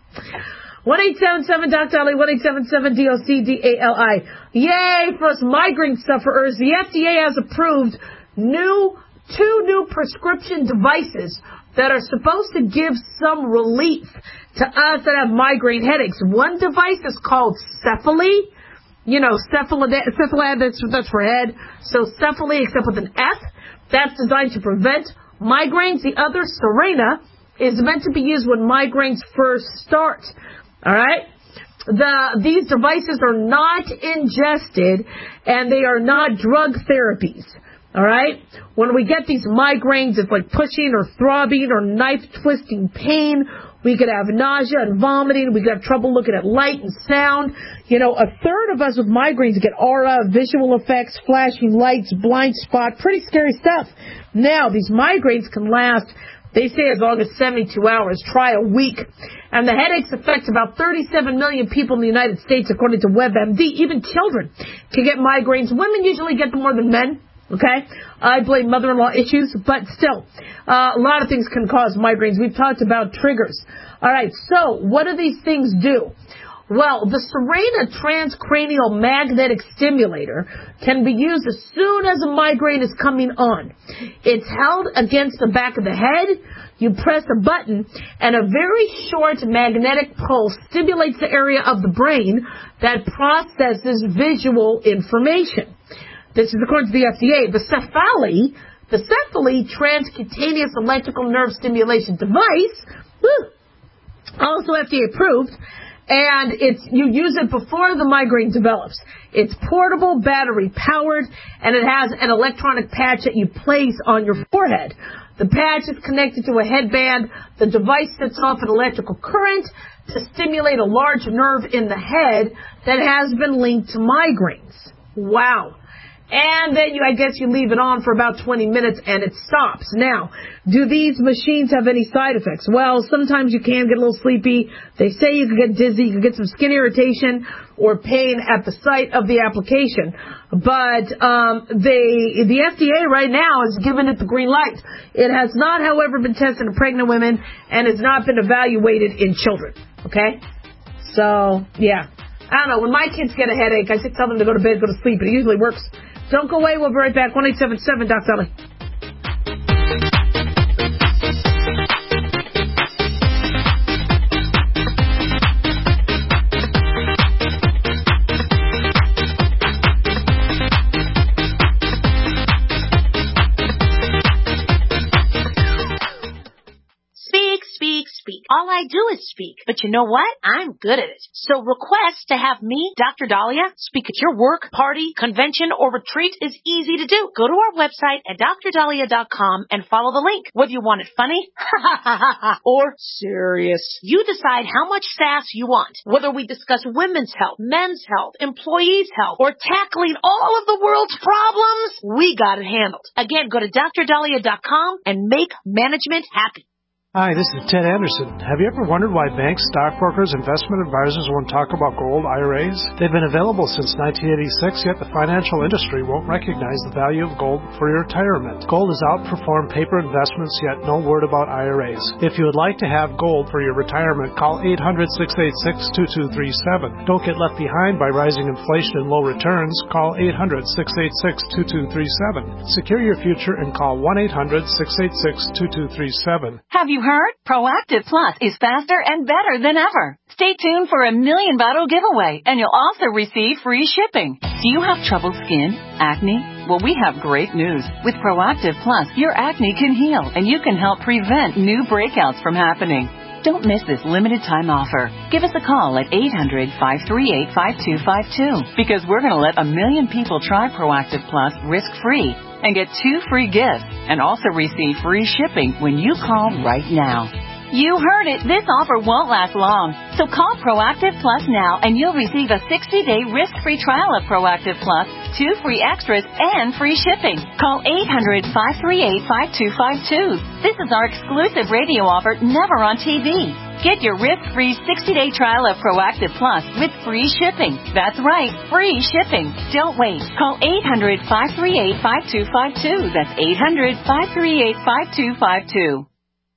one eight seven seven D O C T A L I, one eight seven seven D O C D A L I. Yay for us migraine sufferers. The F D A has approved new two new prescription devices that are supposed to give some relief to us that have migraine headaches. One device is called Cephally. You know, Cephalad, Cephalad that's, that's for head. So Cephally, except with an F. That's designed to prevent migraines. The other, Serena, is meant to be used when migraines first start. All right? The, these devices are not ingested, and they are not drug therapies. All right? When we get these migraines, it's like pushing or throbbing or knife-twisting pain. We could have nausea and vomiting. We could have trouble looking at light and sound. You know, a third of us with migraines get aura, visual effects, flashing lights, blind spot, pretty scary stuff. Now, these migraines can last, they say, as long as seventy-two hours. Try a week. And the headaches affect about thirty-seven million people in the United States, according to WebMD. Even children can get migraines. Women usually get them more than men. Okay? I blame mother-in-law issues, but still, uh, a lot of things can cause migraines. We've talked about triggers. All right, so what do these things do? Well, the Serena transcranial magnetic stimulator can be used as soon as a migraine is coming on. It's held against the back of the head. You press a button, and a very short magnetic pulse stimulates the area of the brain that processes visual information. This is according to the F D A. The Cephally, the Cephally transcutaneous electrical nerve stimulation device, woo, also F D A approved, and it's you use it before the migraine develops. It's portable, battery powered, and it has an electronic patch that you place on your forehead. The patch is connected to a headband. The device sets off an electrical current to stimulate a large nerve in the head that has been linked to migraines. Wow. And then you, I guess you leave it on for about twenty minutes and it stops. Now, do these machines have any side effects? Well, sometimes you can get a little sleepy. They say you can get dizzy, you can get some skin irritation or pain at the site of the application. But um, they, the F D A right now has given it the green light. It has not, however, been tested in pregnant women and has not been evaluated in children. Okay? So, yeah. I don't know. When my kids get a headache, I just tell them to go to bed, go to sleep. It usually works. Don't go away. We'll be right back. one eight seven seven D O C T A L I. All I do is speak. But you know what? I'm good at it. So request to have me, Doctor Dahlia, speak at your work, party, convention, or retreat is easy to do. Go to our website at dr dahlia dot com and follow the link. Whether you want it funny or serious, you decide how much sass you want. Whether we discuss women's health, men's health, employees' health, or tackling all of the world's problems, we got it handled. Again, go to dr dahlia dot com and make management happy. Hi, this is Ted Anderson. Have you ever wondered why banks, stockbrokers, investment advisors won't talk about gold I R As? They've been available since nineteen eighty-six, yet the financial industry won't recognize the value of gold for your retirement. Gold has outperformed paper investments, yet no word about I R As. If you would like to have gold for your retirement, call eight hundred, six eight six, two two three seven. Don't get left behind by rising inflation and low returns. Call eight hundred, six eight six, two two three seven. Secure your future and call one eight hundred, six eight six, two two three seven. Have you heard? Proactive Plus is faster and better than ever. Stay tuned for a million bottle giveaway, and you'll also receive free shipping. Do you have troubled skin? Acne? Well, we have great news. With Proactive Plus, your acne can heal, and you can help prevent new breakouts from happening. Don't miss this limited time offer. Give us a call at eight hundred, five three eight, five two five two because we're going to let a million people try Proactive Plus risk-free and get two free gifts and also receive free shipping when you call right now. You heard it. This offer won't last long. So call Proactive Plus now and you'll receive a sixty-day risk-free trial of Proactive Plus, two free extras, and free shipping. Call eight hundred, five three eight, five two five two. This is our exclusive radio offer, never on T V. Get your risk-free sixty-day trial of Proactive Plus with free shipping. That's right, free shipping. Don't wait. Call eight hundred, five three eight, five two five two. That's eight hundred, five three eight, five two five two.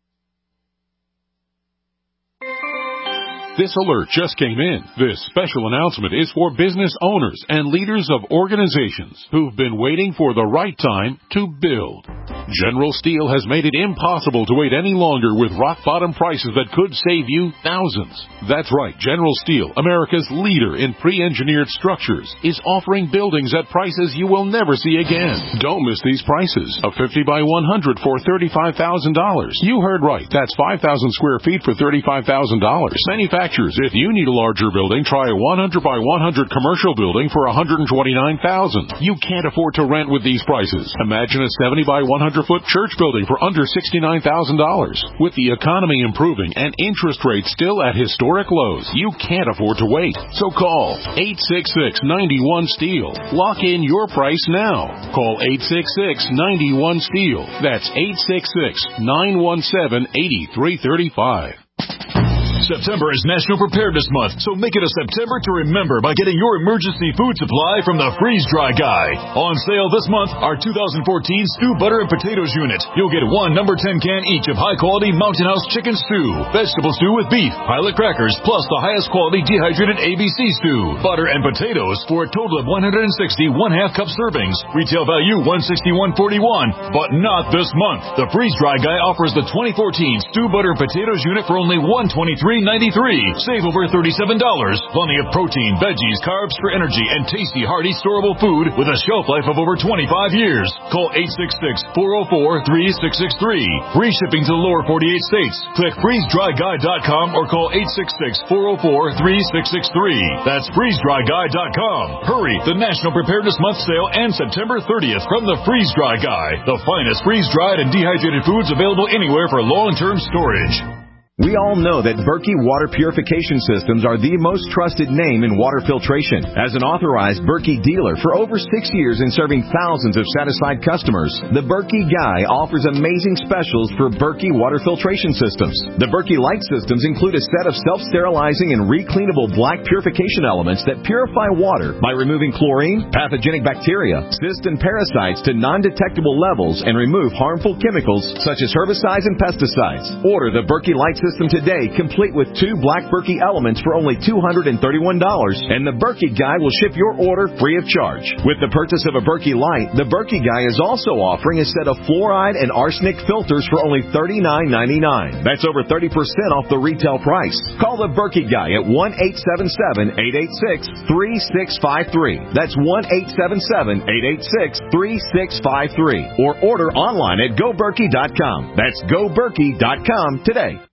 This alert just came in. This special announcement is for business owners and leaders of organizations who've been waiting for the right time to build. General Steel has made it impossible to wait any longer with rock-bottom prices that could save you thousands. That's right, General Steel, America's leader in pre-engineered structures, is offering buildings at prices you will never see again. Don't miss these prices. A fifty by one hundred for thirty-five thousand dollars. You heard right. That's five thousand square feet for thirty-five thousand dollars. Manufacturers, if you need a larger building, try a one hundred by one hundred commercial building for one hundred twenty-nine thousand dollars. You can't afford to rent with these prices. Imagine a seventy by one hundred foot church building for under sixty-nine thousand dollars. With the economy improving and interest rates still at historic lows, you can't afford to wait. So call eight six six, nine one, STEEL. Lock in your price now. Call eight six six, nine one, STEEL. That's eight six six, nine one seven, eight three three five. September is National Preparedness Month, so make it a September to remember by getting your emergency food supply from the Freeze Dry Guy. On sale this month, our two thousand fourteen Stew Butter and Potatoes Unit. You'll get one number ten can each of high-quality Mountain House chicken stew, vegetable stew with beef, pilot crackers, plus the highest quality dehydrated A B C stew, butter and potatoes for a total of one hundred sixty one-half cup servings. Retail value one hundred sixty-one forty-one, but not this month. The Freeze Dry Guy offers the twenty fourteen Stew Butter and Potatoes Unit for only one hundred twenty-three ninety-three. Save over thirty-seven dollars. Plenty of protein, veggies, carbs for energy, and tasty, hearty, storable food with a shelf life of over twenty-five years. Call eight six six, four oh four, three six six three. Free shipping to the lower forty-eight states. Click freeze dry guy dot com or call eight six six, four oh four, three six six three. That's freeze dry guy dot com. Hurry! The National Preparedness Month sale ends September thirtieth from the Freeze Dry Guy. The finest freeze-dried and dehydrated foods available anywhere for long-term storage. We all know that Berkey Water Purification Systems are the most trusted name in water filtration. As an authorized Berkey dealer for over six years and serving thousands of satisfied customers, the Berkey Guy offers amazing specials for Berkey Water Filtration Systems. The Berkey Light Systems include a set of self-sterilizing and recleanable black purification elements that purify water by removing chlorine, pathogenic bacteria, cysts, and parasites to non-detectable levels and remove harmful chemicals such as herbicides and pesticides. Order the Berkey Light System today, complete with two black Berkey elements for only two hundred thirty-one dollars, and the Berkey Guy will ship your order free of charge. With the purchase of a Berkey Light, the Berkey Guy is also offering a set of fluoride and arsenic filters for only thirty-nine ninety-nine. That's over thirty percent off the retail price. Call the Berkey Guy at one eight seven seven, eight eight six, three six five three. That's one eight seven seven, eight eight six, three six five three. Or order online at go berkey dot com. That's go berkey dot com today.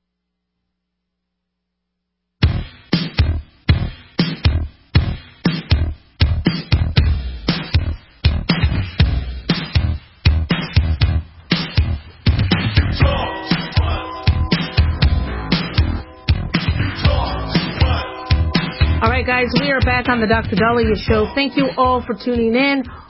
All right, guys, we are back on the Doctor Dahlia Show. Thank you all for tuning in.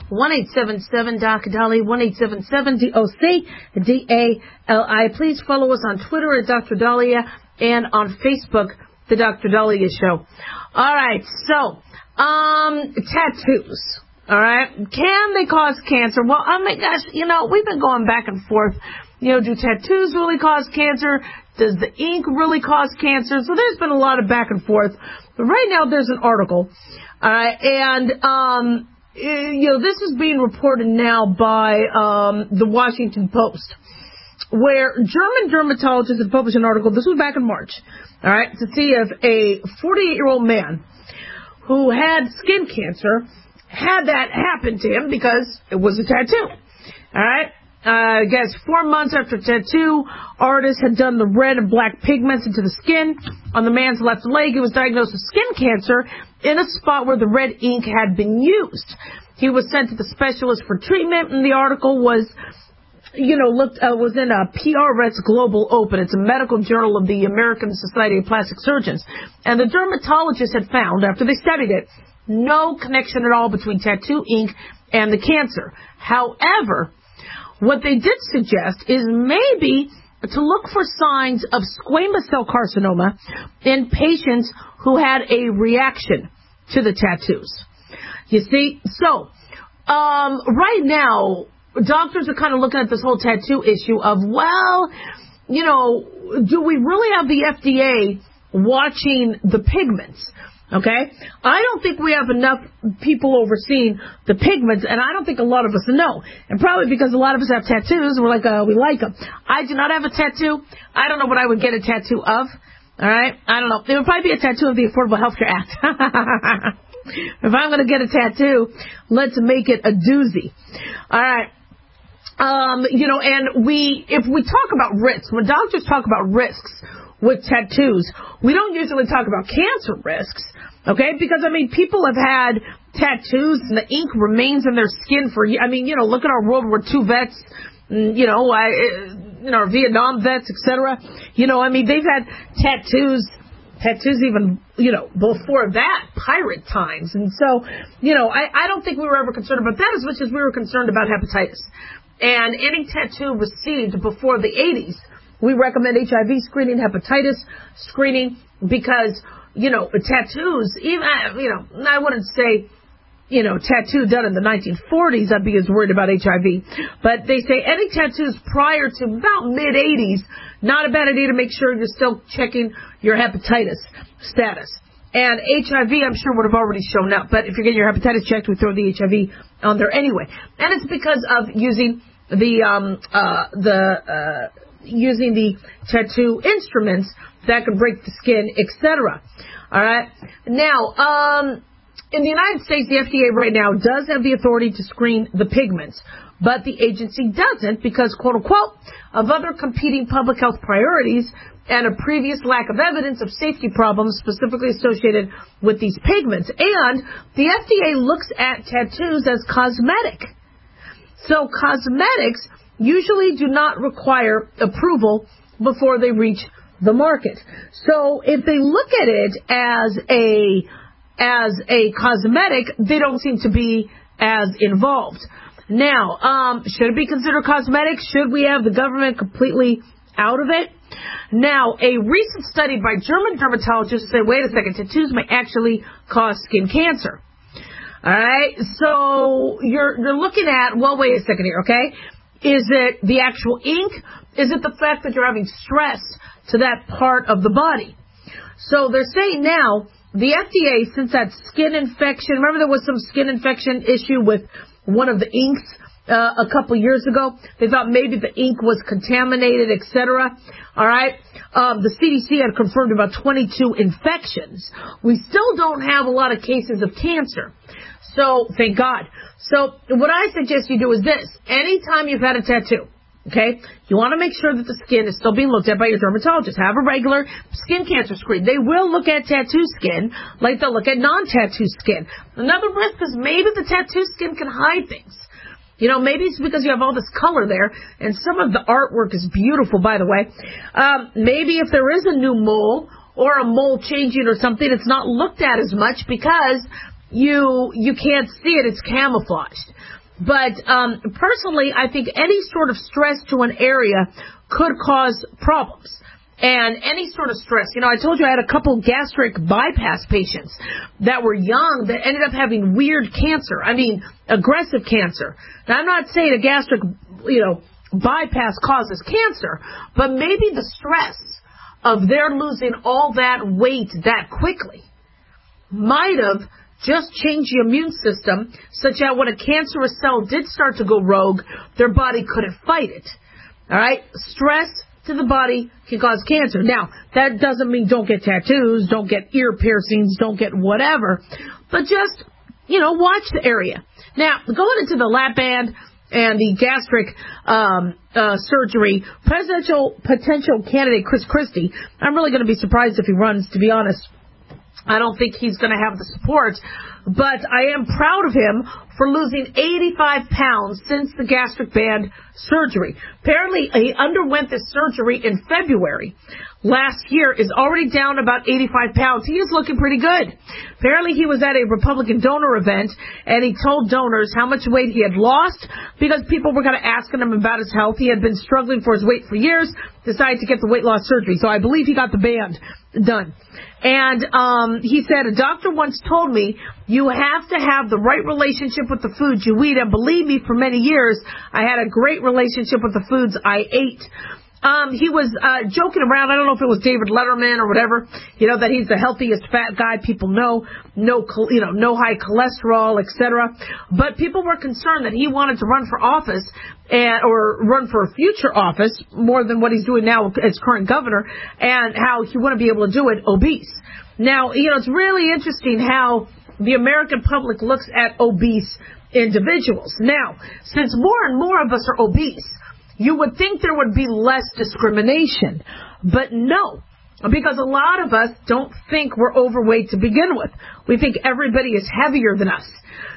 one eight seven seven D O C D A L I, one eight seven seven D O C D A L I. Please follow us on Twitter at Doctor Dahlia and on Facebook, The Doctor Dahlia Show. All right, so, um, tattoos. All right, can they cause cancer? Well, oh my gosh, you know, we've been going back and forth. You know, do tattoos really cause cancer? Does the ink really cause cancer? So there's been a lot of back and forth. But right now there's an article, uh, and, um, you know, this is being reported now by um, the Washington Post, where German dermatologists had published an article, this was back in March, all right, to see if a forty-eight-year-old man who had skin cancer had that happen to him because it was a tattoo, all right? Uh, I guess four months after tattoo, artist had done the red and black pigments into the skin on the man's left leg. He was diagnosed with skin cancer in a spot where the red ink had been used. He was sent to the specialist for treatment, and the article was, you know, looked uh, was in a P R S Global Open. It's a medical journal of the American Society of Plastic Surgeons. And the dermatologist had found, after they studied it, no connection at all between tattoo ink and the cancer. However, what they did suggest is maybe to look for signs of squamous cell carcinoma in patients who had a reaction to the tattoos. You see? So, um, right now, doctors are kind of looking at this whole tattoo issue of, well, you know, do we really have the F D A watching the pigments? Okay? I don't think we have enough people overseeing the pigments, and I don't think a lot of us know. And probably because a lot of us have tattoos, and we're like, uh, we like them. I do not have a tattoo. I don't know what I would get a tattoo of. All right? I don't know. It would probably be a tattoo of the Affordable Health Care Act. If I'm going to get a tattoo, let's make it a doozy. All right. Um, you know, and we, if we talk about risks, when doctors talk about risks with tattoos, we don't usually talk about cancer risks, okay? Because, I mean, people have had tattoos and the ink remains in their skin for, I mean, you know, look at our World War Two vets, you know, I, you know, our Vietnam vets, et cetera. You know, I mean, they've had tattoos, tattoos even, you know, before that, pirate times. And so, you know, I, I don't think we were ever concerned about that as much as we were concerned about hepatitis. And any tattoo received before the eighties, we recommend H I V screening, hepatitis screening, because, you know, tattoos, even, you know, I wouldn't say, you know, tattoo done in the nineteen forties, I'd be as worried about H I V. But they say any tattoos prior to about mid-eighties, not a bad idea to make sure you're still checking your hepatitis status. And H I V, I'm sure, would have already shown up. But if you're getting your hepatitis checked, we throw the H I V on there anyway. And it's because of using the, um, uh, the, uh, using the tattoo instruments that can break the skin, et cetera. All right. Now, um, in the United States, the F D A right now does have the authority to screen the pigments, but the agency doesn't because, quote unquote, of other competing public health priorities and a previous lack of evidence of safety problems specifically associated with these pigments. And the F D A looks at tattoos as cosmetic. So cosmetics usually do not require approval before they reach the market. So if they look at it as a as a cosmetic, they don't seem to be as involved. Now, um, should it be considered cosmetic? Should we have the government completely out of it? Now, a recent study by German dermatologists said, wait a second, tattoos may actually cause skin cancer. All right, so you're you're looking at, well, wait a second here, okay? Is it the actual ink? Is it the fact that you're having stress to that part of the body? So they're saying now, the F D A, since that skin infection, remember there was some skin infection issue with one of the inks uh, a couple years ago? They thought maybe the ink was contaminated, et cetera. All right. Um, the C D C had confirmed about twenty-two infections. We still don't have a lot of cases of cancer. So, thank God. So, what I suggest you do is this. Anytime you've had a tattoo, okay, you want to make sure that the skin is still being looked at by your dermatologist. Have a regular skin cancer screen. They will look at tattoo skin like they'll look at non-tattoo skin. Another risk is maybe the tattoo skin can hide things. You know, maybe it's because you have all this color there, and some of the artwork is beautiful, by the way. Um, maybe if there is a new mole or a mole changing or something, it's not looked at as much because you you can't see it. It's camouflaged. But um, personally, I think any sort of stress to an area could cause problems. And any sort of stress. You know, I told you I had a couple gastric bypass patients that were young that ended up having weird cancer. I mean, aggressive cancer. Now, I'm not saying a gastric, you know, bypass causes cancer, but maybe the stress of their losing all that weight that quickly might have just changed the immune system such that when a cancerous cell did start to go rogue, their body couldn't fight it. All right? Stress to the body can cause cancer. Now, that doesn't mean don't get tattoos, don't get ear piercings, don't get whatever, but just, you know, watch the area. Now, going into the lap band and the gastric um, uh, surgery, presidential potential candidate Chris Christie, I'm really going to be surprised if he runs, to be honest. I don't think he's going to have the support, but I am proud of him for losing eighty-five pounds since the gastric band surgery. Apparently, he underwent this surgery in February last year, is already down about eighty-five pounds. He is looking pretty good. Apparently, he was at a Republican donor event, and he told donors how much weight he had lost because people were kind of asking him about his health. He had been struggling for his weight for years, decided to get the weight loss surgery. So I believe he got the band done. And um, he said, a doctor once told me, you have to have the right relationship with the foods you eat. And believe me, for many years, I had a great relationship with the foods I ate. Um, he was uh, joking around. I don't know if it was David Letterman or whatever, you know, that he's the healthiest fat guy people know, no, you know, no high cholesterol, et cetera. But people were concerned that he wanted to run for office and or run for a future office more than what he's doing now as current governor, and how he wouldn't be able to do it obese. Now, you know, it's really interesting how the American public looks at obese individuals. Now, since more and more of us are obese, you would think there would be less discrimination, but no, because a lot of us don't think we're overweight to begin with. We think everybody is heavier than us.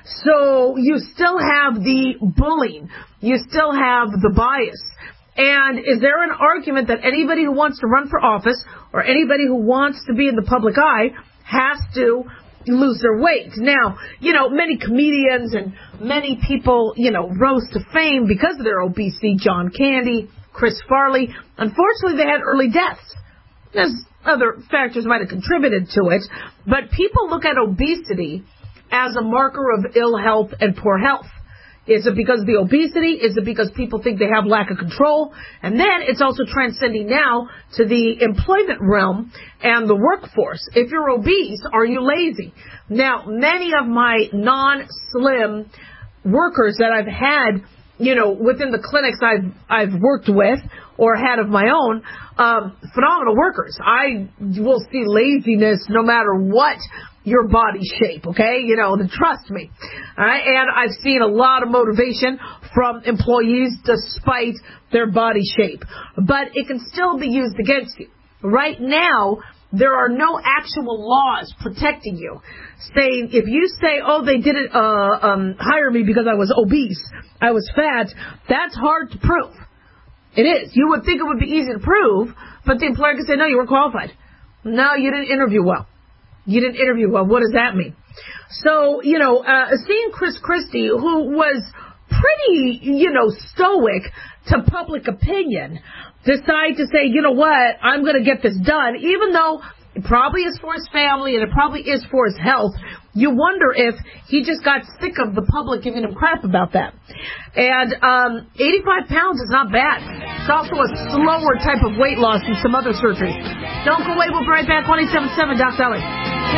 So you still have the bullying. You still have the bias. And is there an argument that anybody who wants to run for office or anybody who wants to be in the public eye has to lose their weight? Now, you know, many comedians and many people, you know, rose to fame because of their obesity. John Candy, Chris Farley. Unfortunately, they had early deaths. There's other factors might have contributed to it, but people look at obesity as a marker of ill health and poor health. Is it because of the obesity? Is it because people think they have lack of control? And then it's also transcending now to the employment realm and the workforce. If you're obese, are you lazy? Now, many of my non-slim workers that I've had, you know, within the clinics I've I've worked with or had of my own, um, phenomenal workers. I will see laziness no matter what your body shape, okay? You know, trust me. All right? And I've seen a lot of motivation from employees despite their body shape. But it can still be used against you. Right now, there are no actual laws protecting you. Saying, if you say, oh, they didn't uh, um, hire me because I was obese, I was fat, that's hard to prove. It is. You would think it would be easy to prove, but the employer could say, no, you weren't qualified. No, you didn't interview well. You didn't interview well. What does that mean? So, you know, uh, seeing Chris Christie, who was pretty, you know, stoic to public opinion, decide to say, you know what, I'm going to get this done, even though it probably is for his family and it probably is for his health. You wonder if he just got sick of the public giving him crap about that. And um, eighty-five pounds is not bad. It's also a slower type of weight loss than some other surgeries. Don't go away. We'll be right back. one eight seven seven, Doc Ellie. Take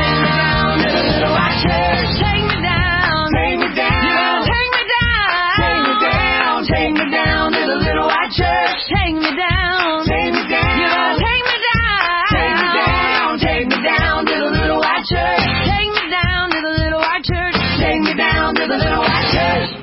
me down, take me down, take me down, take me down to the little white church. Take me down, take me down, you gotta take me down, take me down, take me down to the little white church. Take me down to the little white church. Take me down to the little white church.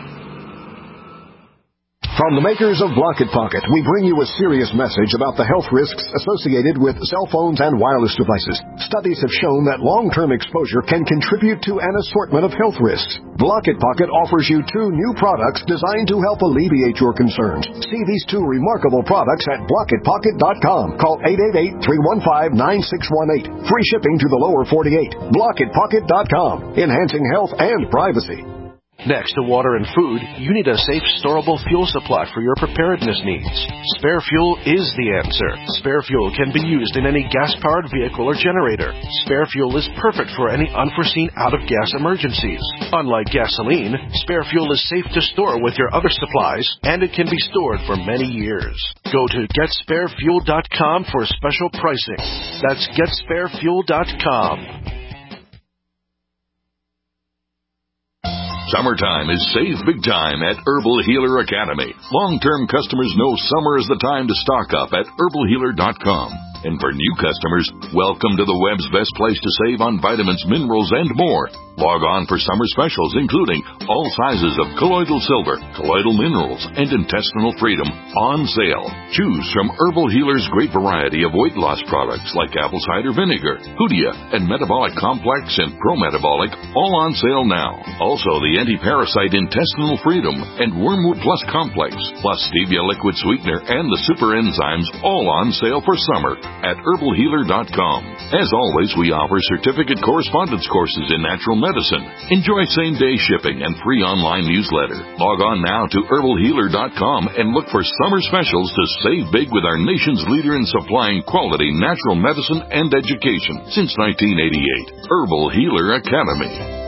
From the makers of Blocket Pocket, we bring you a serious message about the health risks associated with cell phones and wireless devices. Studies have shown that long-term exposure can contribute to an assortment of health risks. Blocket Pocket offers you two new products designed to help alleviate your concerns. See these two remarkable products at blocket pocket dot com. Call eight eight eight, three one five, nine six one eight. Free shipping to the lower forty-eight. blocket pocket dot com. Enhancing health and privacy. Next to water and food, you need a safe, storable fuel supply for your preparedness needs. Spare Fuel is the answer. Spare Fuel can be used in any gas-powered vehicle or generator. Spare Fuel is perfect for any unforeseen out-of-gas emergencies. Unlike gasoline, Spare Fuel is safe to store with your other supplies, and it can be stored for many years. Go to get spare fuel dot com for special pricing. That's get spare fuel dot com. Summertime is save big time at Herbal Healer Academy. Long-term customers know summer is the time to stock up at herbal healer dot com. And for new customers, welcome to the web's best place to save on vitamins, minerals, and more. Log on for summer specials, including all sizes of colloidal silver, colloidal minerals, and intestinal freedom on sale. Choose from Herbal Healer's great variety of weight loss products like apple cider vinegar, Hoodia, and Metabolic Complex and Pro-Metabolic, all on sale now. Also, the anti-parasite intestinal freedom and Wormwood Plus Complex, plus stevia liquid sweetener and the super enzymes, all on sale for summer at herbal healer dot com. As always, we offer certificate correspondence courses in natural medicine. Enjoy same-day shipping and free online newsletter. Log on now to herbal healer dot com and look for summer specials to save big with our nation's leader in supplying quality natural medicine and education since nineteen eighty-eight. Herbal Healer Academy.